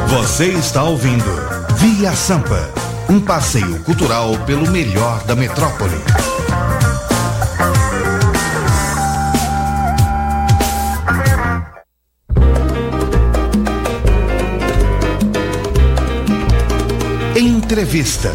Você está ouvindo Via Sampa, um passeio cultural pelo melhor da metrópole. Entrevista.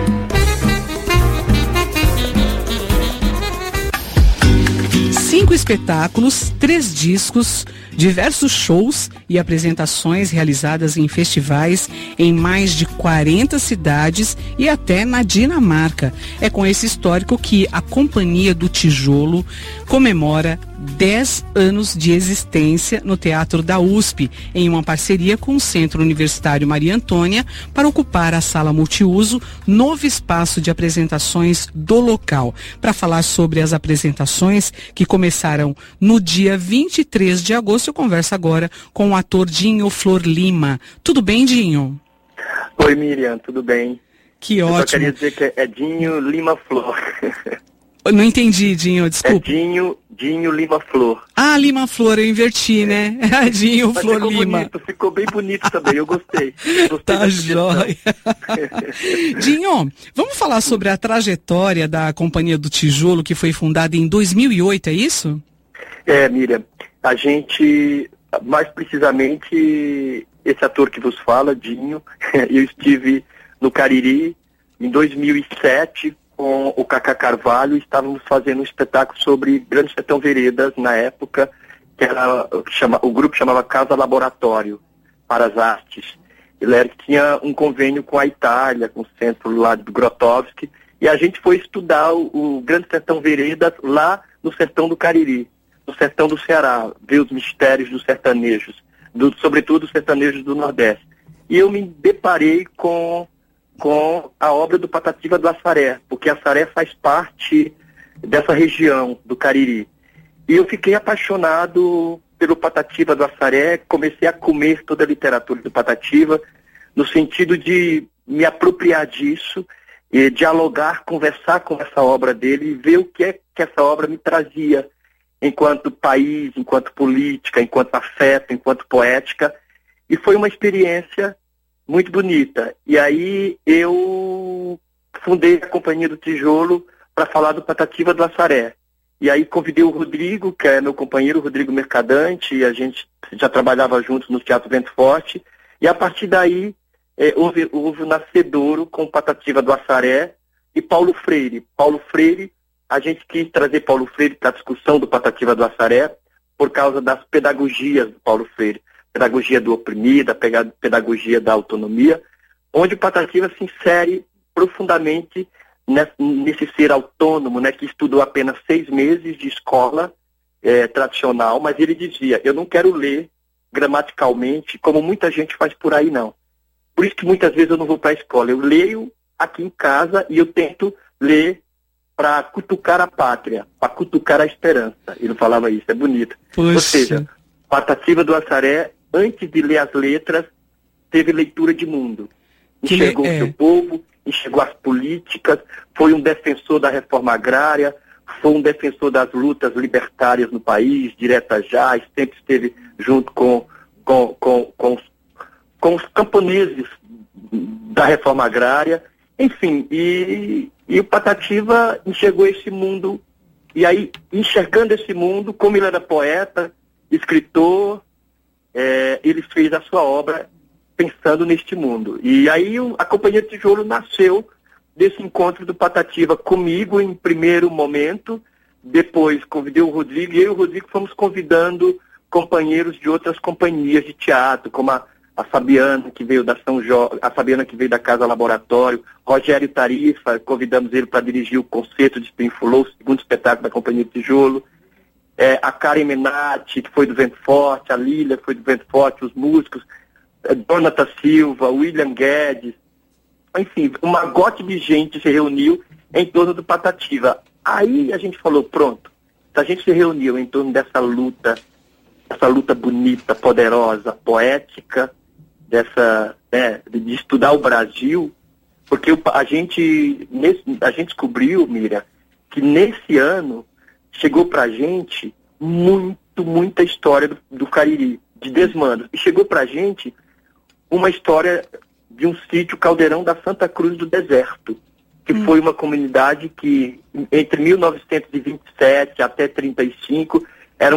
Cinco espetáculos, 3 discos, diversos shows e apresentações realizadas em festivais em mais de 40 cidades e até na Dinamarca. É com esse histórico que a Companhia do Tijolo comemora 10 anos de existência no Teatro da USP, em uma parceria com o Centro Universitário Maria Antônia, para ocupar a sala multiuso, novo espaço de apresentações do local. Para falar sobre as apresentações que começaram no dia 23 de agosto, eu converso agora com o ator Dinho Flor Lima. Tudo bem, Dinho? Oi, Miriam, tudo bem? Que eu ótimo. Só queria dizer que é Dinho Lima Flor. Não entendi, Dinho, desculpa. É Dinho Lima Flor. Ah, Lima Flor, eu inverti, né? Dinho Mas Flor Lima. Bonito, ficou bem bonito também, eu gostei. Tá jóia. Dinho, vamos falar sobre a trajetória da Companhia do Tijolo, que foi fundada em 2008, é isso? É, Miriam, a gente, mais precisamente, esse ator que vos fala, Dinho, eu estive no Cariri em 2007, com o Cacá Carvalho, estávamos fazendo um espetáculo sobre Grande Sertão Veredas, na época, que era, o grupo chamava Casa Laboratório para as Artes. Ele tinha um convênio com a Itália, com o centro lá de Grotowski, e a gente foi estudar o Grande Sertão Veredas lá no sertão do Cariri, no sertão do Ceará, ver os mistérios dos sertanejos, sobretudo os sertanejos do Nordeste. E eu me deparei com a obra do Patativa do Assaré, porque Assaré faz parte dessa região do Cariri. E eu fiquei apaixonado pelo Patativa do Assaré, comecei a comer toda a literatura do Patativa, no sentido de me apropriar disso, e dialogar, conversar com essa obra dele e ver o que é que essa obra me trazia enquanto país, enquanto política, enquanto afeto, enquanto poética. E foi uma experiência muito bonita. E aí eu fundei a Companhia do Tijolo para falar do Patativa do Assaré. E aí convidei o Rodrigo, que é meu companheiro, o Rodrigo Mercadante, e a gente já trabalhava juntos no Teatro Vento Forte. E a partir daí houve o nascedouro com o Patativa do Assaré e Paulo Freire. Paulo Freire, a gente quis trazer Paulo Freire para a discussão do Patativa do Assaré por causa das pedagogias do Paulo Freire. Pedagogia do oprimido, a pedagogia da autonomia, onde o Patativa se insere profundamente nesse ser autônomo, né, que estudou apenas 6 meses de escola tradicional, mas ele dizia, eu não quero ler gramaticalmente como muita gente faz por aí, não. Por isso que muitas vezes eu não vou para a escola, eu leio aqui em casa e eu tento ler para cutucar a pátria, para cutucar a esperança. Ele falava isso, é bonito. Poxa. Ou seja, Patativa do Assaré, antes de ler as letras, teve leitura de mundo. Enxergou o seu povo, enxergou as políticas, foi um defensor da reforma agrária, foi um defensor das lutas libertárias no país, direta já, sempre esteve junto com os camponeses da reforma agrária, enfim, e o Patativa enxergou esse mundo, e aí, enxergando esse mundo, como ele era poeta, escritor, ele fez a sua obra pensando neste mundo. E aí a Companhia do Tijolo nasceu desse encontro do Patativa comigo em primeiro momento, depois convidei o Rodrigo, e eu e o Rodrigo fomos convidando companheiros de outras companhias de teatro, como a Fabiana, que veio da São Jorge, a Fabiana, que veio da Casa Laboratório, Rogério Tarifa, convidamos ele para dirigir o Concerto de Spring Flow, o segundo espetáculo da Companhia do Tijolo. A Karen Menati, que foi do Vento Forte, a Lília, que foi do Vento Forte, os músicos, Jonathan Silva, William Guedes, enfim, uma gota de gente se reuniu em torno do Patativa. Aí a gente falou, pronto, se a gente se reuniu em torno dessa luta bonita, poderosa, poética, de estudar o Brasil, porque a gente descobriu, Miriam, que nesse ano chegou pra gente muita história do Cariri, de desmandos. E chegou pra gente uma história de um sítio Caldeirão da Santa Cruz do Deserto, que foi uma comunidade que, entre 1927 até 35, era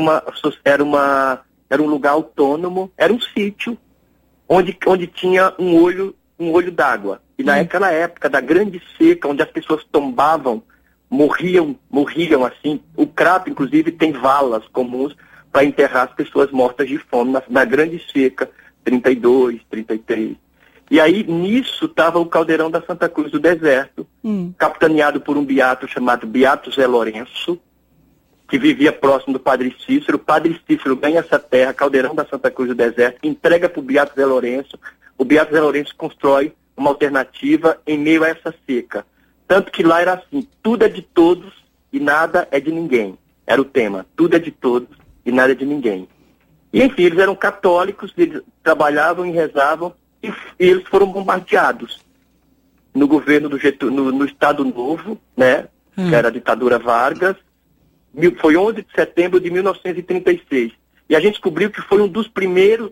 um lugar autônomo, era um sítio onde tinha um olho d'água. E naquela época da grande seca, onde as pessoas tombavam, morriam assim. O Crato, inclusive, tem valas comuns para enterrar as pessoas mortas de fome na grande seca, 32, 33. E aí, nisso, estava o Caldeirão da Santa Cruz do Deserto, capitaneado por um beato chamado Beato Zé Lourenço, que vivia próximo do Padre Cícero. O Padre Cícero ganha essa terra, Caldeirão da Santa Cruz do Deserto, entrega para o Beato Zé Lourenço. O Beato Zé Lourenço constrói uma alternativa em meio a essa seca. Tanto que lá era assim, tudo é de todos e nada é de ninguém. Era o tema, tudo é de todos e nada é de ninguém. E enfim, eles eram católicos, eles trabalhavam e rezavam, e eles foram bombardeados no governo do no Estado Novo, né, que era a ditadura Vargas. Foi 11 de setembro de 1936. E a gente descobriu que foi um dos primeiros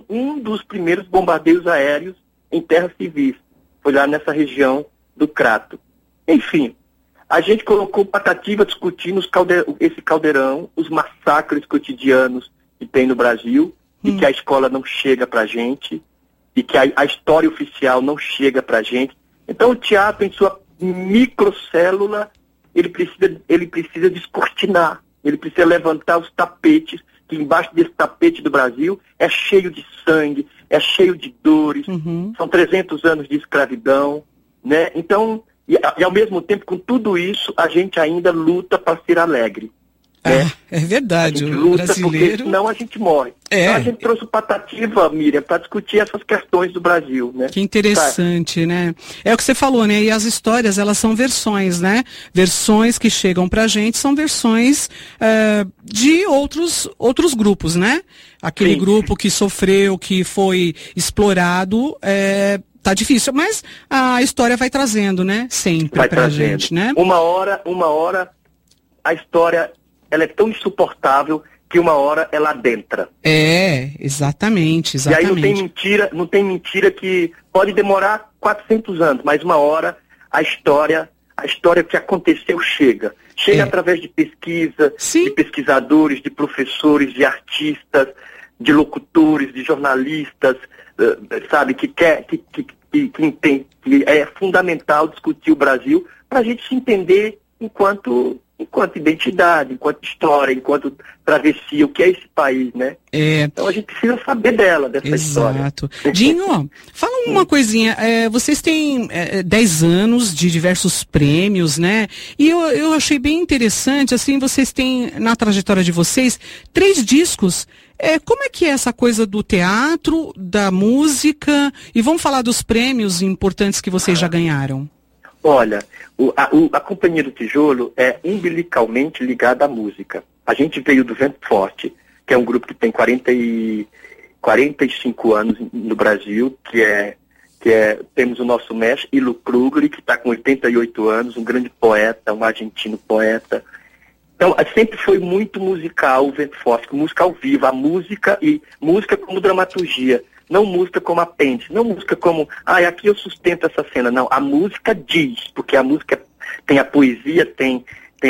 bombardeios aéreos em terras civis. Foi lá nessa região do Crato. Enfim, a gente colocou Patativa discutindo esse caldeirão, os massacres cotidianos que tem no Brasil, e que a escola não chega pra gente, e que a história oficial não chega pra gente. Então o teatro, em sua microcélula, ele precisa descortinar, ele precisa levantar os tapetes, que embaixo desse tapete do Brasil é cheio de sangue, é cheio de dores, são 300 anos de escravidão, né? Então, e ao mesmo tempo, com tudo isso, a gente ainda luta para ser alegre. É verdade, o brasileiro... Porque senão a gente morre. Então a gente trouxe o Patativa, Miriam, para discutir essas questões do Brasil, né? Que interessante, né? É o que você falou, né? E as histórias, elas são versões, né? Versões que chegam pra gente são versões de outros grupos, né? Aquele grupo que sofreu, que foi explorado, tá difícil, mas a história vai trazendo, né? Sempre pra gente, né? Uma hora, a história... ela é tão insuportável que uma hora ela adentra. Exatamente. E aí não tem mentira que pode demorar 400 anos, mas uma hora a história que aconteceu chega. Chega através de pesquisa, de pesquisadores, de professores, de artistas, de locutores, de jornalistas, sabe, que entende que é fundamental discutir o Brasil para a gente se entender enquanto identidade, enquanto história, enquanto travessia, o que é esse país, né? Então a gente precisa saber dessa história. Exato. Dinho, fala uma coisinha, vocês têm 10 anos de diversos prêmios, né? E eu achei bem interessante, assim, vocês têm, na trajetória de vocês, 3 discos. Como é que é essa coisa do teatro, da música, e vamos falar dos prêmios importantes que vocês já ganharam? Olha, a Companhia do Tijolo é umbilicalmente ligada à música. A gente veio do Vento Forte, que é um grupo que tem 45 anos no Brasil, temos o nosso mestre, Ilo Krugli, que está com 88 anos, um grande poeta, um argentino poeta. Então, sempre foi muito musical o Vento Forte, música ao vivo, a música e música como dramaturgia. Não música como apêndice, não música como, aqui eu sustento essa cena. Não, a música diz, porque a música tem a poesia, tem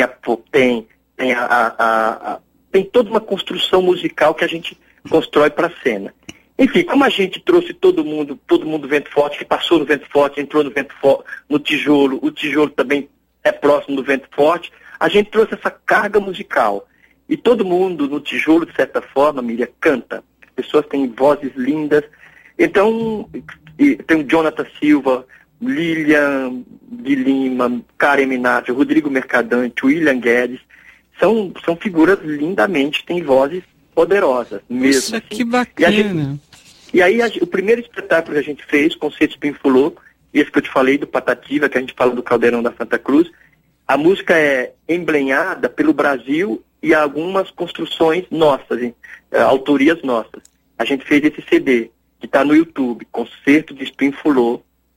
toda uma construção musical que a gente constrói para a cena. Enfim, como a gente trouxe todo mundo do Vento Forte, que passou no Vento Forte, entrou no Vento Forte, no Tijolo, o Tijolo também é próximo do Vento Forte, a gente trouxe essa carga musical. E todo mundo no Tijolo, de certa forma, Miriam, canta. Pessoas têm vozes lindas. Então, tem o Jonathan Silva, Lilian de Lima, Karen Minati, Rodrigo Mercadante, William Guedes. São figuras lindamente, têm vozes poderosas mesmo. Isso, assim. Que bacana. E aí, o primeiro espetáculo que a gente fez, Concerto Spinfulô, esse que eu te falei do Patativa, que a gente fala do Caldeirão da Santa Cruz, a música é emblenhada pelo Brasil e algumas construções nossas, autorias nossas. A gente fez esse CD, que está no YouTube, Concerto de Spinfulô.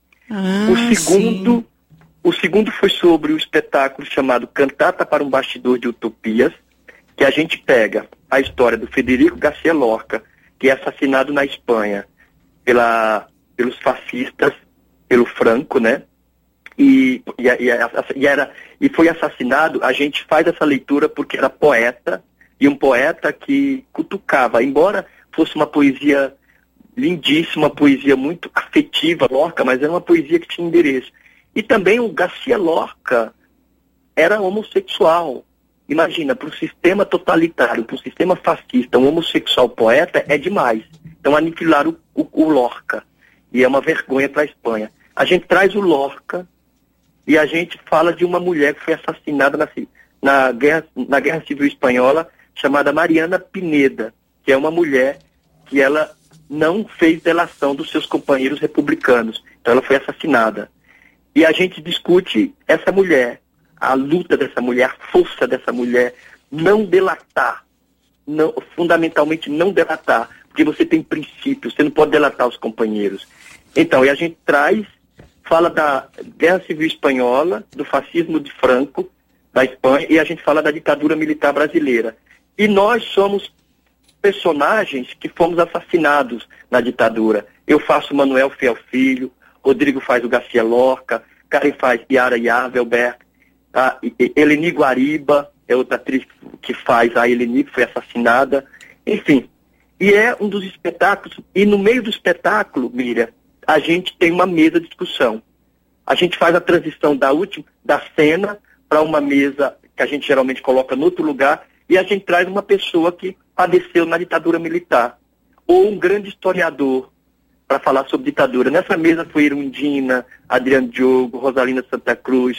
O segundo foi sobre o espetáculo chamado Cantata para um Bastidor de Utopias, que a gente pega a história do Federico Garcia Lorca, que é assassinado na Espanha. pelos fascistas, pelo Franco, né? E foi assassinado. A gente faz essa leitura porque era poeta, e um poeta que cutucava, embora fosse uma poesia lindíssima, uma poesia muito afetiva, Lorca, mas era uma poesia que tinha endereço. E também o Garcia Lorca era homossexual. Imagina, para um sistema totalitário, para um sistema fascista, um homossexual poeta é demais. Então aniquilaram o Lorca. E é uma vergonha para a Espanha. A gente traz o Lorca e a gente fala de uma mulher que foi assassinada na Guerra Civil Espanhola, chamada Mariana Pineda, que é uma mulher que ela não fez delação dos seus companheiros republicanos. Então ela foi assassinada. E a gente discute essa mulher, a luta dessa mulher, a força dessa mulher, não delatar, fundamentalmente não delatar, porque você tem princípios, você não pode delatar os companheiros. Então, e a gente fala da Guerra Civil Espanhola, do fascismo de Franco, da Espanha, e a gente fala da ditadura militar brasileira. E nós somos personagens que fomos assassinados na ditadura. Eu faço Manuel Fiel Filho, Rodrigo faz o Garcia Lorca, Karen faz Yara Yavelberg, a Eleni Guariba é outra atriz que faz a Eleni, que foi assassinada. Enfim, e é um dos espetáculos, e no meio do espetáculo, Miriam, a gente tem uma mesa de discussão. A gente faz a transição da cena para uma mesa que a gente geralmente coloca em outro lugar, e a gente traz uma pessoa que padeceu na ditadura militar, ou um grande historiador, para falar sobre ditadura. Nessa mesa foi Irundina, Adriano Diogo, Rosalina Santa Cruz,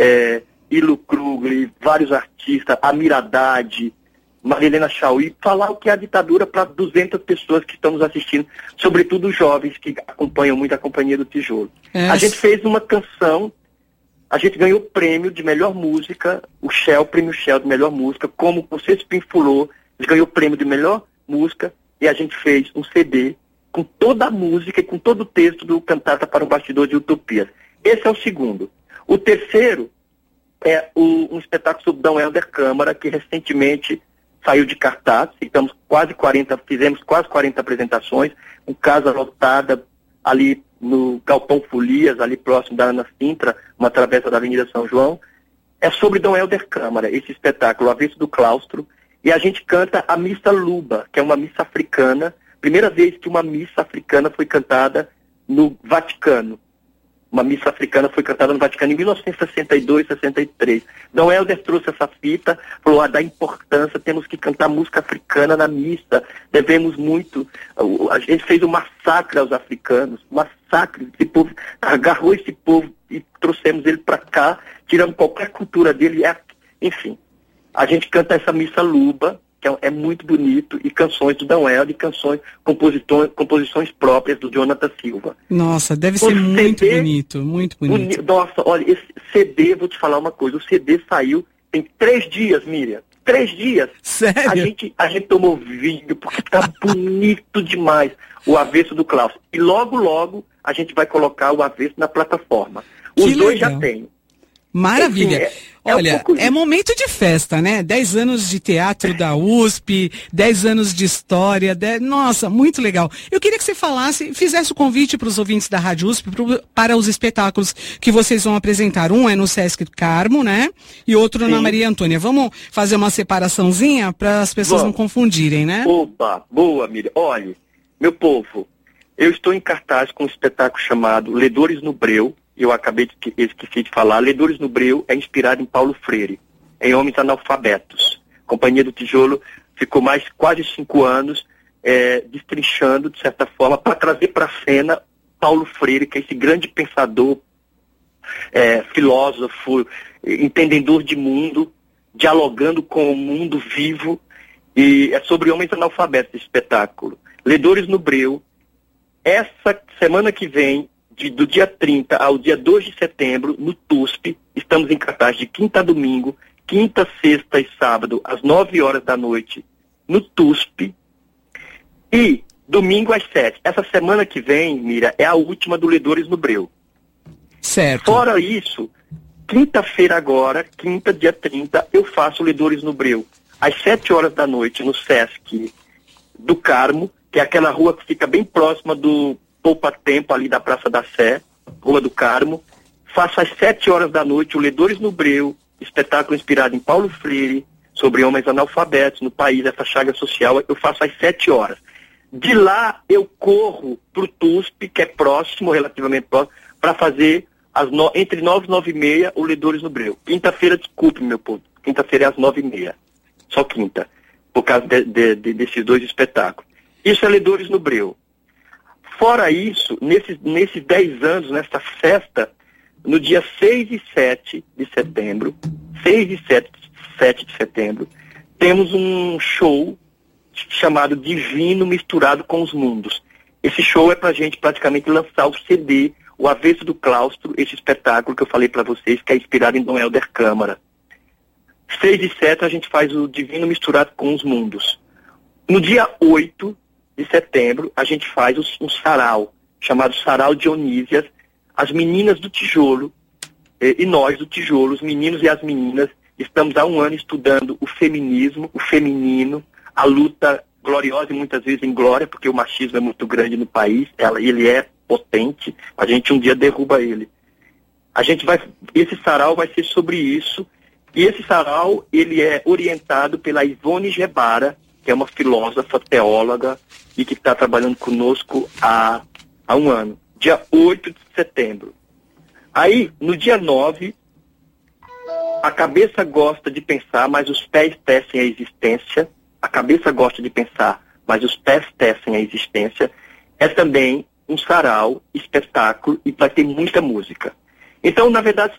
Ilo Krugli, vários artistas, Amir Haddad, Marilena Chauí, falar o que é a ditadura para 200 pessoas que estão nos assistindo, sobretudo os jovens que acompanham muito a Companhia do Tijolo. A gente fez uma canção, a gente ganhou o prêmio de melhor música, prêmio Shell de melhor música, como você espinfulou, a gente ganhou o prêmio de melhor música, e a gente fez um CD com toda a música e com todo o texto do Cantata para um Bastidor de Utopias. Esse é o segundo. O terceiro é um espetáculo sobre Dom Helder Câmara, que recentemente saiu de cartaz. Fizemos quase 40 apresentações, com casa lotada ali no Galpão Folias, ali próximo da Ana Sintra, uma travessa da Avenida São João. É sobre Dom Helder Câmara, esse espetáculo, O Avesso do Claustro, e a gente canta a Missa Luba, que é uma missa africana, primeira vez que uma missa africana foi cantada no Vaticano. Uma missa africana foi cantada no Vaticano em 1962, 63. Dom Helder trouxe essa fita, falou da importância, temos que cantar música africana na missa, devemos muito. A gente fez um massacre aos africanos, esse povo, agarrou esse povo e trouxemos ele para cá, tiramos qualquer cultura dele, enfim. A gente canta essa Missa Luba, que é muito bonito, e canções do Dom Helder, e composições próprias do Jonathan Silva. Nossa, deve ser muito bonito, muito bonito. Nossa, olha, esse CD, vou te falar uma coisa, o CD saiu tem 3 dias, Miriam. 3 dias. Sério? A gente tomou vinho, porque tá bonito demais, o Avesso do Claustro. E logo, a gente vai colocar o Avesso na plataforma. Os dois já tem. Maravilha. Enfim, olha, é momento de festa, né? 10 anos de teatro da USP, 10 anos de história, nossa, muito legal. Eu queria que você fizesse o convite para os ouvintes da Rádio USP para os espetáculos que vocês vão apresentar. Um é no Sesc Carmo, né? E outro na Maria Antônia. Vamos fazer uma separaçãozinha para as pessoas não confundirem, né? Opa, boa, Miriam. Olha, meu povo, eu estou em cartaz com um espetáculo chamado Ledores no Breu. Eu esqueci de falar, Ledores no Breu é inspirado em Paulo Freire, em Homens Analfabetos. A Companhia do Tijolo ficou quase 5 anos destrinchando, de certa forma, para trazer para a cena Paulo Freire, que é esse grande pensador, filósofo, entendedor de mundo, dialogando com o mundo vivo, e é sobre Homens Analfabetos esse espetáculo. Ledores no Breu, essa semana que vem, do dia 30 ao dia 2 de setembro, no TUSP, estamos em cartaz de quinta a domingo, quinta, sexta e sábado, às 9 horas da noite, no TUSP, e domingo às 7. Essa semana que vem, Mira, é a última do Ledores no Breu. Certo. Fora isso, quinta-feira agora, quinta, dia 30, eu faço Ledores no Breu, às 7 horas da noite, no Sesc do Carmo, que é aquela rua que fica bem próxima do Poupa Tempo, ali da Praça da Sé, Rua do Carmo. Faço às 7 horas da noite o Ledores no Breu, espetáculo inspirado em Paulo Freire, sobre homens analfabetos no país, essa chaga social. Eu faço às 7 horas. De lá eu corro para o TUSP, que é próximo, relativamente próximo, para fazer entre 9 e 9 e meia o Ledores no Breu. Quinta-feira, desculpe, meu povo, quinta-feira é às 9 e meia. Só quinta, por causa desses 2 espetáculos. Isso é Ledores no Breu. Fora isso, nesses 10 anos, nessa festa, no dia 6 e 7 de setembro, 6 e 7 de setembro, temos um show chamado Divino Misturado com os Mundos. Esse show é pra gente praticamente lançar o CD, O Avesso do Claustro, esse espetáculo que eu falei para vocês, que é inspirado em Dom Helder Câmara. 6 e 7 a gente faz o Divino Misturado com os Mundos. No dia 8 de setembro, a gente faz um sarau, chamado Sarau Dionísias. As meninas do tijolo, e nós do tijolo, os meninos e as meninas, estamos há um ano estudando o feminismo, o feminino, a luta gloriosa e muitas vezes inglória, porque o machismo é muito grande no país, ele é potente, a gente um dia derruba ele. Esse sarau vai ser sobre isso, e esse sarau, ele é orientado pela Ivone Gebara, que é uma filósofa, teóloga, e que está trabalhando conosco há um ano. Dia 8 de setembro. Aí, no dia 9, a cabeça gosta de pensar, mas os pés tecem a existência. A cabeça gosta de pensar, mas os pés tecem a existência. É também um sarau, espetáculo, e vai ter muita música. Então, na verdade,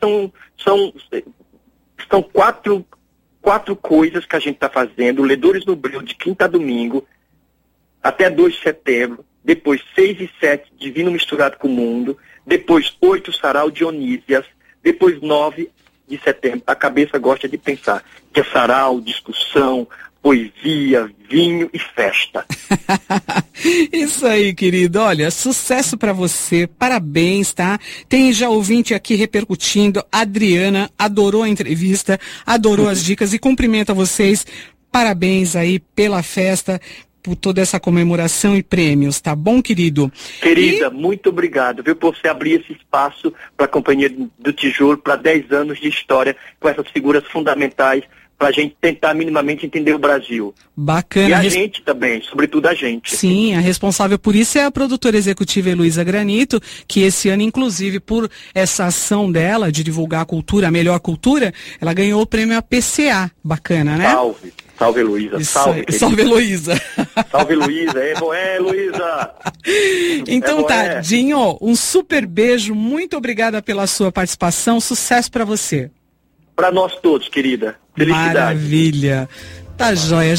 são quatro coisas que a gente está fazendo. Ledores no Breu, de quinta a domingo, até 2 de setembro. Depois 6 e 7, Divino Misturado com o Mundo. Depois 8, Sarau Dionísias. Depois 9 de setembro, A Cabeça Gosta de Pensar. Que é sarau, discussão, poesia, vinho e festa. Isso aí, querido. Olha, sucesso pra você. Parabéns, tá? Tem já ouvinte aqui repercutindo. Adriana adorou a entrevista, adorou as dicas e cumprimenta vocês. Parabéns aí pela festa, por toda essa comemoração e prêmios, tá bom, querido? Querida, muito obrigado, viu, por você abrir esse espaço para a Companhia do Tijolo, para 10 anos de história, com essas figuras fundamentais, para a gente tentar minimamente entender o Brasil. Bacana. E a gente também, sobretudo a gente. Sim, a responsável por isso é a produtora executiva Heloísa Granito, que esse ano, inclusive, por essa ação dela de divulgar a cultura, a melhor cultura, ela ganhou o prêmio APCA. Bacana, né? Salve. Salve, Heloísa. Salve, salve, Heloísa. Salve, Heloísa. Heloísa. Então tá, Dinho, um super beijo. Muito obrigada pela sua participação. Sucesso pra você. Pra nós todos, querida. Felicidade. Maravilha. Tá joia.